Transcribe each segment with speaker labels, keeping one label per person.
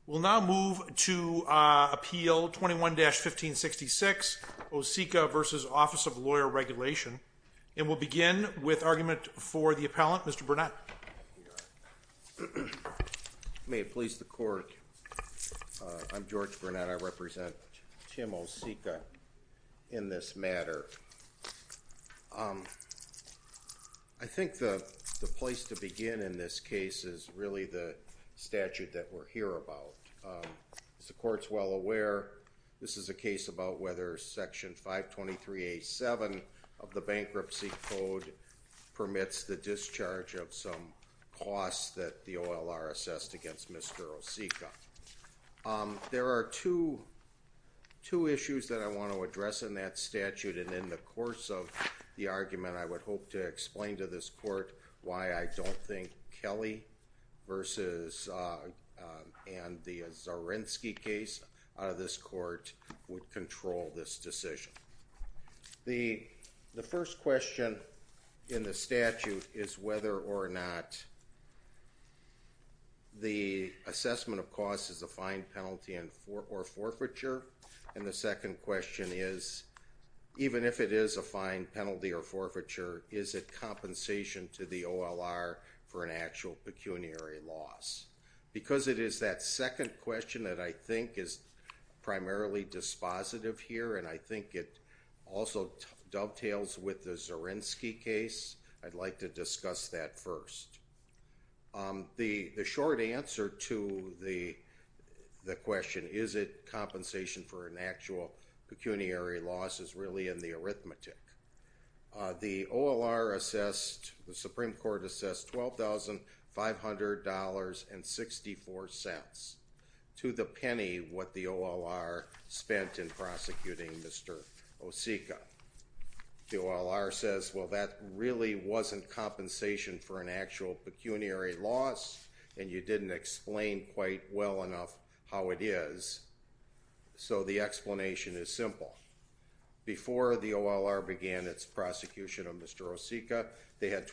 Speaker 1: We'll now move to Appeal 21-1566, Osika v. Office of Lawyer Regulation. And we'll begin with argument for the appellant, Mr. Burnett.
Speaker 2: May it please the Court, I'm George Burnett. I represent Tim Osika in this matter. I think the place to begin in this case is really the statute that we're here about. As the Court's well aware, this is a case about whether Section 523A7 of the Bankruptcy Code permits the discharge of some costs that the OLR assessed against Mr. Osika. There are two issues that I want to address in that statute, and in the course of the argument I would hope to explain to this Court why I don't think Kelly versus and the Zarinsky case out of this Court would control this decision. The first question in the statute is whether or not the assessment of costs is a fine, penalty, or forfeiture. And the second question is, even if it is a fine, penalty, or forfeiture, is it compensation to the OLR for an actual pecuniary loss? Because it is that second question that I think is primarily dispositive here, and I think it also dovetails with the Zarinsky case, I'd like to discuss that first. The short answer to the question, is it compensation for an actual pecuniary loss, is really in the arithmetic. The OLR assessed, the Supreme Court assessed $12,500.64 to the penny what the OLR spent in prosecuting Mr. Osika. The OLR says, well, that really wasn't compensation for an actual pecuniary loss, and you didn't explain quite well enough how it is. So the explanation is simple. Before the OLR began its prosecution of Mr. Osika, they had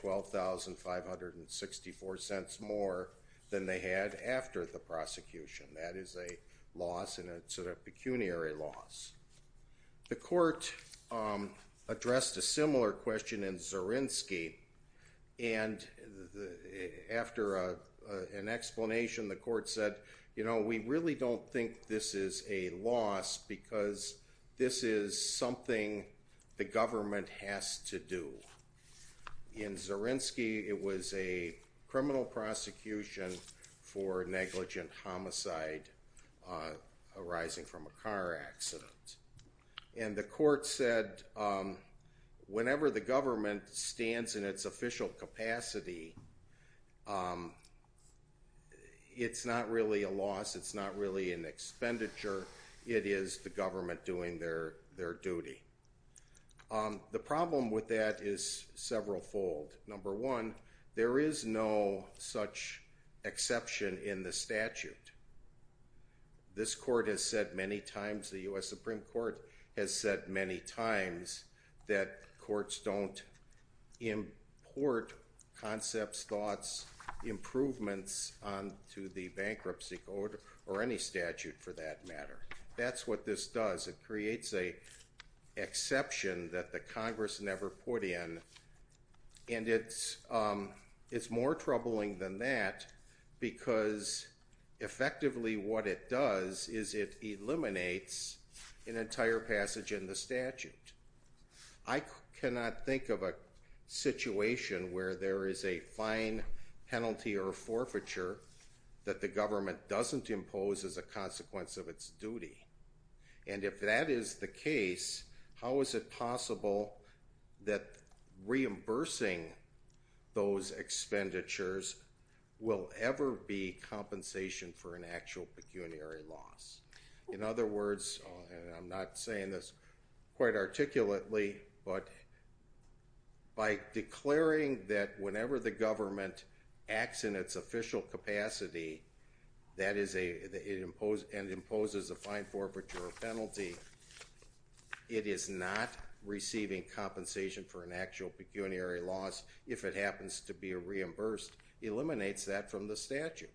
Speaker 2: $12,564 more than they had after the prosecution. That is a loss, and it's a pecuniary loss. The Court addressed a similar question in Zarinsky, and after an explanation, the Court said, you know, we really don't think this is a loss because this is something the government has to do. In Zarinsky, it was a criminal prosecution for negligent homicide arising from a car accident. And the Court said, whenever the government stands in its official capacity, it's not really a loss, it's not really an expenditure, it is the government doing their duty. The problem with that is several-fold. Number one, there is no such exception in the statute. This Court has said many times, the U.S. Supreme Court has said many times, that courts don't import concepts, thoughts, improvements onto the bankruptcy code or any statute for that matter. That's what this does. It creates an exception that the Congress never put in, and it's more troubling than that because effectively what it does is it eliminates an entire passage in the statute. I cannot think of a situation where there is a fine, penalty, or forfeiture that the government doesn't impose as a consequence of its duty. And if that is the case, how is it possible that reimbursing those expenditures will ever be compensation for an actual pecuniary loss? In other words, and I'm not saying this quite articulately, but by declaring that whenever the government acts in its official capacity, that is it imposes a fine, forfeiture, or penalty, it is not receiving compensation for an actual pecuniary loss if it happens to be reimbursed, eliminates that from the statute.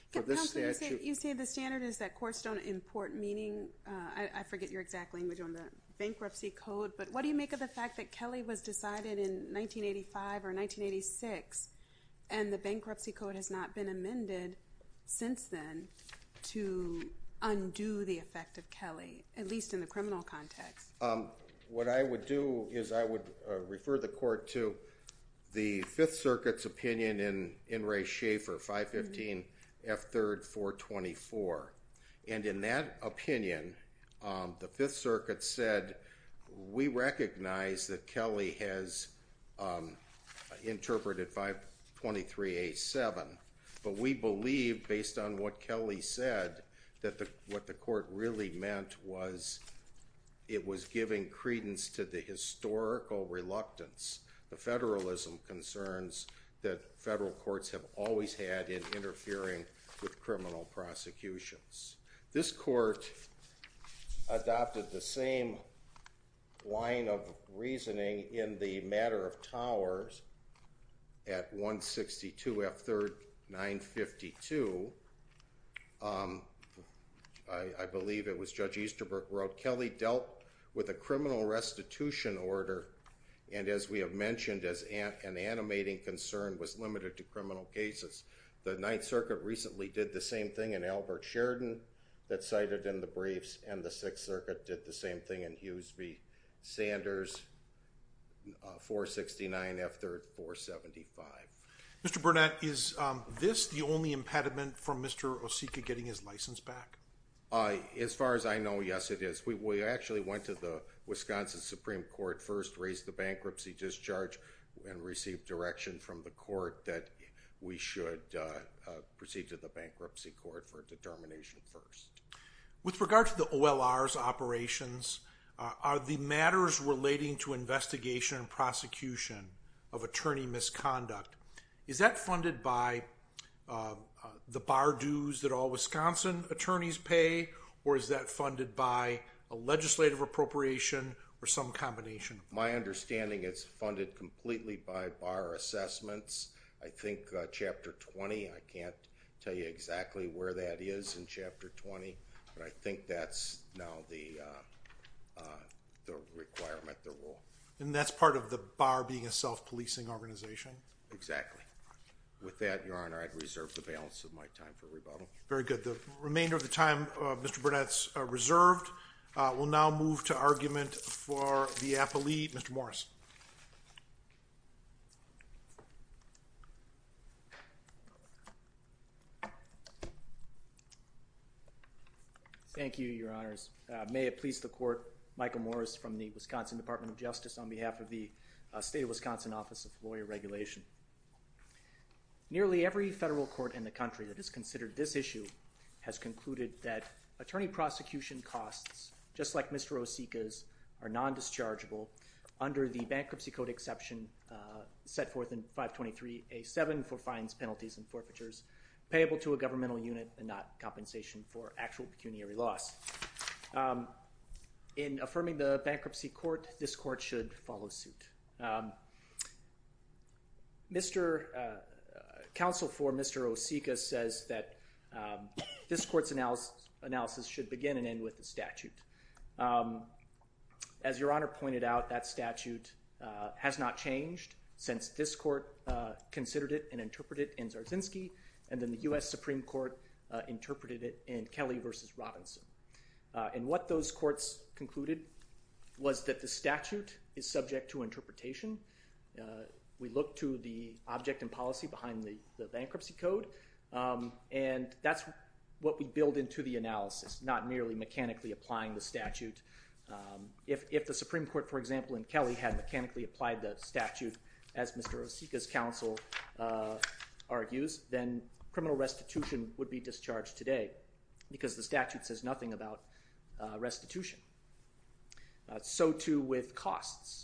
Speaker 2: for this
Speaker 3: Counsel,
Speaker 2: statute.
Speaker 3: you say the standard is that courts don't import meaning. I forget your exact language on the bankruptcy code, but what do you make of the fact that Kelly was decided in 1985 or 1986, and the bankruptcy code has not been amended since then to undo the effect of Kelly, at least in the criminal context?
Speaker 2: What I would do is I would refer the court to the Fifth Circuit's opinion in Ray Schaefer, 515 F3rd 424. And in that opinion, the Fifth Circuit said, we recognize that Kelly has interpreted 523A7, but we believe, based on what Kelly said, that what the court really meant was it was giving credence to the historical reluctance, the federalism concerns that federal courts have always had in interfering with criminal prosecutions. This court adopted the same line of reasoning in the matter of Towers at 162 F3rd 952. I believe it was Judge Easterbrook wrote, Kelly dealt with a criminal restitution order, and as we have mentioned, as an animating concern was limited to criminal cases. The Ninth Circuit recently did the same thing in Albert Sheridan that's cited in the briefs, and the Sixth Circuit did the same thing in Hughes v. Sanders, 469 F3rd 475.
Speaker 1: Mr. Burnett, is this the only impediment from Mr. Osika getting his license back?
Speaker 2: As far as I know, yes, it is. We actually went to the Wisconsin Supreme Court first, raised the bankruptcy discharge, and received direction from the court that we should proceed to the bankruptcy court for determination first.
Speaker 1: With regard to the OLR's operations, are the matters relating to investigation and prosecution of attorney misconduct, is that funded by the bar dues that all Wisconsin attorneys pay, or is that funded by a legislative appropriation or some combination?
Speaker 2: My understanding is funded completely by bar assessments. I think Chapter 20, I can't tell you exactly where that is in Chapter 20, but I think that's now the requirement, the rule.
Speaker 1: And that's part of the bar being a self-policing organization?
Speaker 2: Exactly. With that, Your Honor, I'd reserve the balance of my time for rebuttal.
Speaker 1: Very good. The remainder of the time, Mr. Burnett's reserved. We'll now move to argument for the appellee, Mr. Morris.
Speaker 4: Thank you, Your Honors. May it please the Court, Michael Morris from the Wisconsin Department of Justice on behalf of the State of Wisconsin Office of Lawyer Regulation. Nearly every federal court in the country that has considered this issue has concluded that attorney prosecution costs, just like Mr. Osika's, are non-dischargeable under the Bankruptcy Code exception set forth in 523A7 for fines, penalties, and forfeitures payable to a governmental unit and not compensation for actual pecuniary loss. In affirming the bankruptcy court, this court should follow suit. Counsel for Mr. Osika says that this court's analysis should begin and end with the statute. As Your Honor pointed out, that statute has not changed since this court considered it and interpreted it in Zarzinski, and then the U.S. Supreme Court interpreted it in Kelly v. Robinson. And what those courts concluded was that the statute is subject to interpretation. We look to the object and policy behind the Bankruptcy Code, and that's what we build into the analysis, not merely mechanically applying the statute. If the Supreme Court, for example, in Kelly had mechanically applied the statute, as Mr. Osika's counsel argues, then criminal restitution would be discharged today because the statute says nothing about restitution. So too with costs.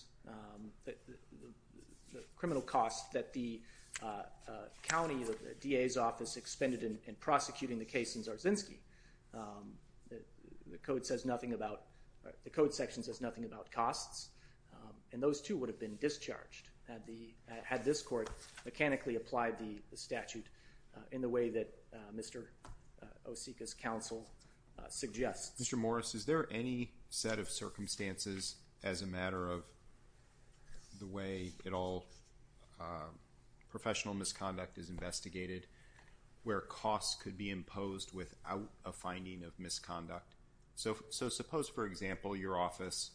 Speaker 4: The criminal costs that the county, the DA's office expended in prosecuting the case in Zarzinski. The code says nothing about, the code section says nothing about costs, and those too would have been discharged had this court mechanically applied the statute in the way that Mr. Osika's counsel suggests.
Speaker 5: Mr. Morris, is there any set of circumstances as a matter of the way it all professional misconduct is investigated where costs could be imposed without a finding of misconduct? So suppose, for example, your office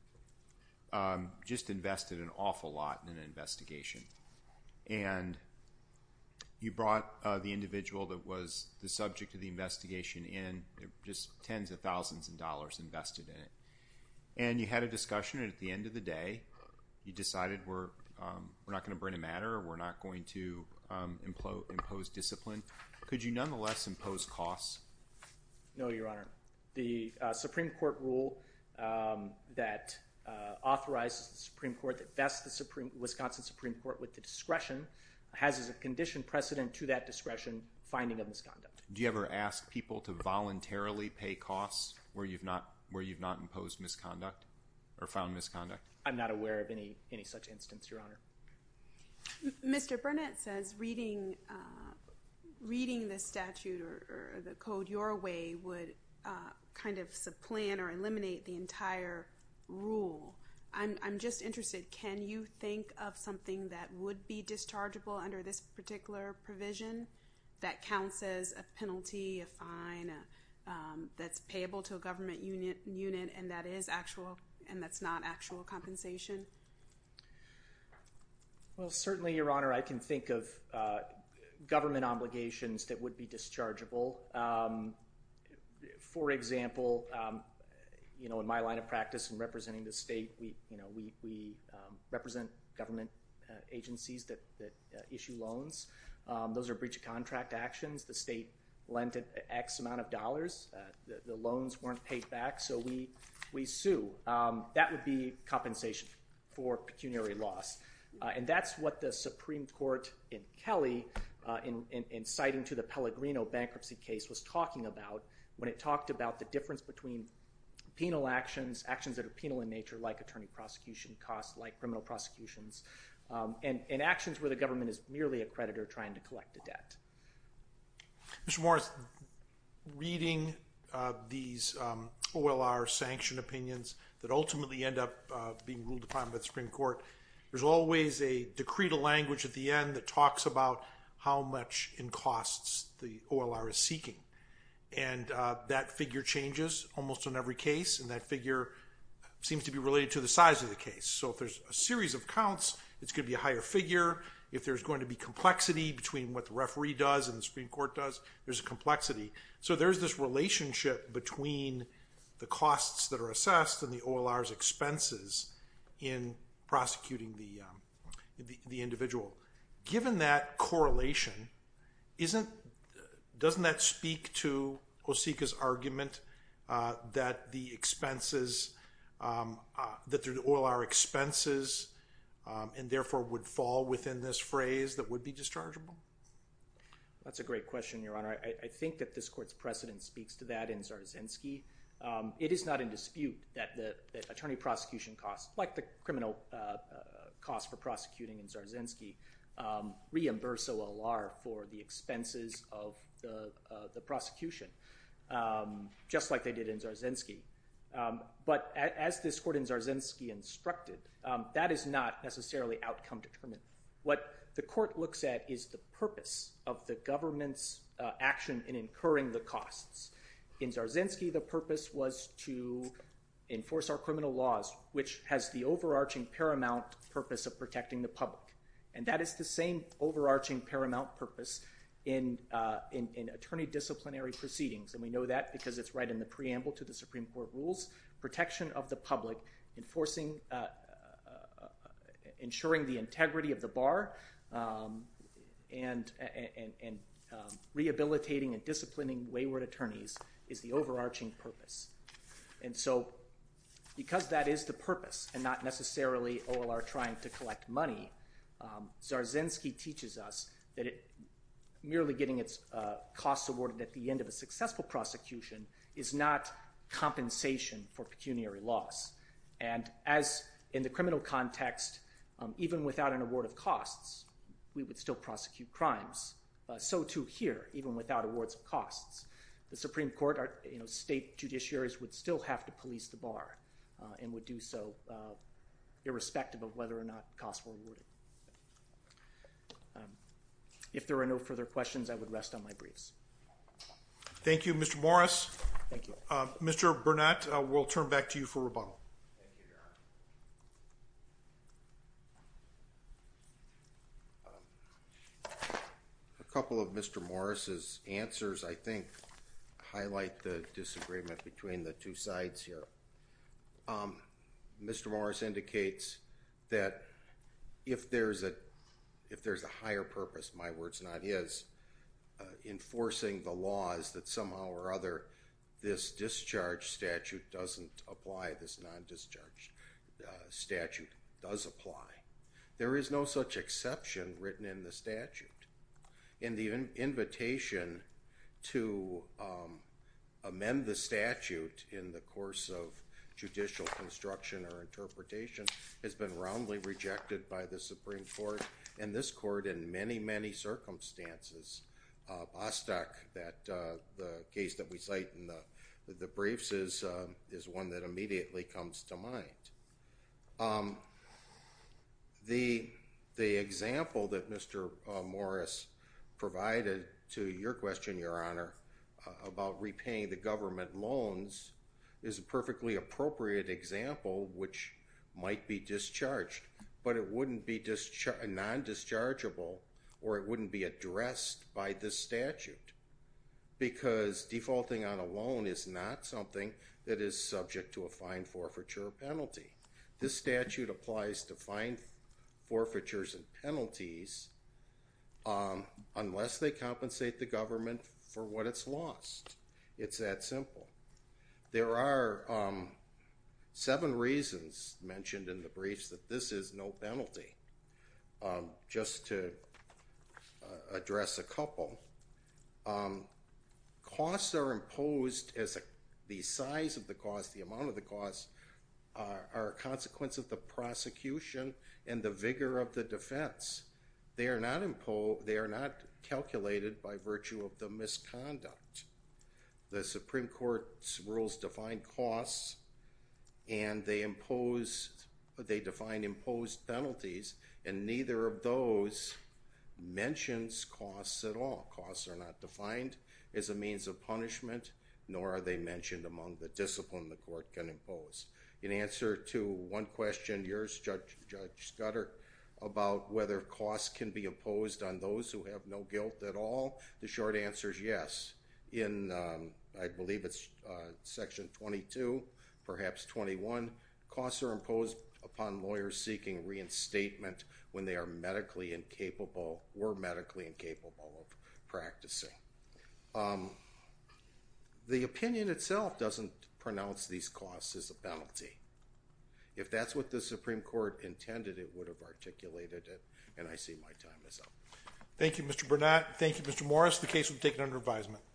Speaker 5: just invested an awful lot in an investigation, and you brought the individual that was the subject of the investigation in, just tens of thousands of dollars invested in it. And you had a discussion, and at the end of the day, you decided we're not going to bring a matter, or we're not going to impose discipline. Could you nonetheless impose costs?
Speaker 4: No, Your Honor. The Supreme Court rule that authorizes the Supreme Court, that vests the Wisconsin Supreme Court with the discretion, has as a condition precedent to that discretion finding of misconduct.
Speaker 5: Do you ever ask people to voluntarily pay costs where you've not imposed misconduct or found misconduct?
Speaker 4: I'm not aware of any such instance, Your Honor.
Speaker 3: Mr. Burnett says reading the statute or the code your way would kind of supplant or eliminate the entire rule. I'm just interested, can you think of something that would be dischargeable under this particular provision that counts as a penalty, a fine, that's payable to a government unit, and that is actual, and that's not actual compensation?
Speaker 4: Well, certainly, Your Honor, I can think of government obligations that would be dischargeable. For example, in my line of practice in representing the state, we represent government agencies that issue loans. Those are breach of contract actions. The state lent X amount of dollars. The loans weren't paid back, so we sue. That would be compensation for pecuniary loss. And that's what the Supreme Court in Kelly, in citing to the Pellegrino bankruptcy case, was talking about when it talked about the difference between penal actions that are penal in nature, like attorney prosecution costs, like criminal prosecutions, and actions where the government is merely a creditor trying to collect a debt.
Speaker 1: Mr. Morris, reading these OLR sanction opinions that ultimately end up being ruled upon by the Supreme Court, there's always a decretal language at the end that talks about how much in costs the OLR is seeking. And that figure changes almost on every case, and that figure seems to be related to the size of the case. So if there's a series of counts, it's going to be a higher figure. If there's going to be complexity between what the referee does and the Supreme Court does, there's a complexity. So there's this relationship between the costs that are assessed and the OLR's expenses in prosecuting the individual. Given that correlation, doesn't that speak to Osika's argument that the expenses, that the OLR expenses, and therefore would fall within this phrase that would be dischargeable?
Speaker 4: That's a great question, Your Honor. I think that this court's precedent speaks to that in Zarzynski. It is not in dispute that attorney prosecution costs, like the criminal costs for prosecuting in Zarzynski, reimburse OLR for the expenses of the prosecution, just like they did in Zarzynski. But as this court in Zarzynski instructed, that is not necessarily outcome determined. What the court looks at is the purpose of the government's action in incurring the costs. In Zarzynski, the purpose was to enforce our criminal laws, which has the overarching paramount purpose of protecting the public. And that is the same overarching paramount purpose in attorney disciplinary proceedings. And we know that because it's right in the preamble to the Supreme Court rules. Protection of the public, ensuring the integrity of the bar, and rehabilitating and disciplining wayward attorneys is the overarching purpose. And so because that is the purpose and not necessarily OLR trying to collect money, Zarzynski teaches us that merely getting its costs awarded at the end of a successful prosecution is not compensation for pecuniary loss. And as in the criminal context, even without an award of costs, we would still prosecute crimes So too here, even without awards of costs. The Supreme Court, state judiciaries would still have to police the bar and would do so irrespective of whether or not costs were awarded. If there are no further questions, I would rest on my briefs.
Speaker 1: Thank you, Mr. Morris.
Speaker 4: Thank you.
Speaker 1: Mr. Burnett, we'll turn back to you for rebuttal.
Speaker 2: Thank you, Your Honor. A couple of Mr. Morris's answers, I think, highlight the disagreement between the two sides here. Mr. Morris indicates that if there's a higher purpose, my words not his, enforcing the laws, that somehow or other this discharge statute doesn't apply, this non-discharge statute does apply. There is no such exception written in the statute. In the invitation to amend the statute in the course of judicial construction or interpretation has been roundly rejected by the Supreme Court and this court in many, many circumstances. Bostock, the case that we cite in the briefs, is one that immediately comes to mind. The example that Mr. Morris provided to your question, Your Honor, about repaying the government loans is a perfectly appropriate example which might be discharged, but it wouldn't be non-dischargeable, or it wouldn't be addressed by this statute, because defaulting on a loan is not something that is subject to a fine, forfeiture, or penalty. This statute applies to fine, forfeitures, and penalties unless they compensate the government for what it's lost. It's that simple. There are 7 reasons mentioned in the briefs that this is no penalty. Just to address a couple, costs are imposed as the size of the cost, the amount of the cost, are a consequence of the prosecution and the vigor of the defense. They are not calculated by virtue of the misconduct. The Supreme Court's rules define costs, and they define imposed penalties, and neither of those mentions costs at all. Costs are not defined as a means of punishment, nor are they mentioned among the discipline the court can impose. In answer to one question, yours, Judge Scudder, about whether costs can be imposed on those who have no guilt at all, the short answer is yes. In, I believe it's Section 22, perhaps 21, costs are imposed upon lawyers seeking reinstatement when they are medically incapable of practicing. The opinion itself doesn't pronounce these costs as a penalty. If that's what the Supreme Court intended, it would have articulated it, and I see my time is up.
Speaker 1: Thank you, Mr. Burnett. Thank you, Mr. Morris. The case will be taken under advisement.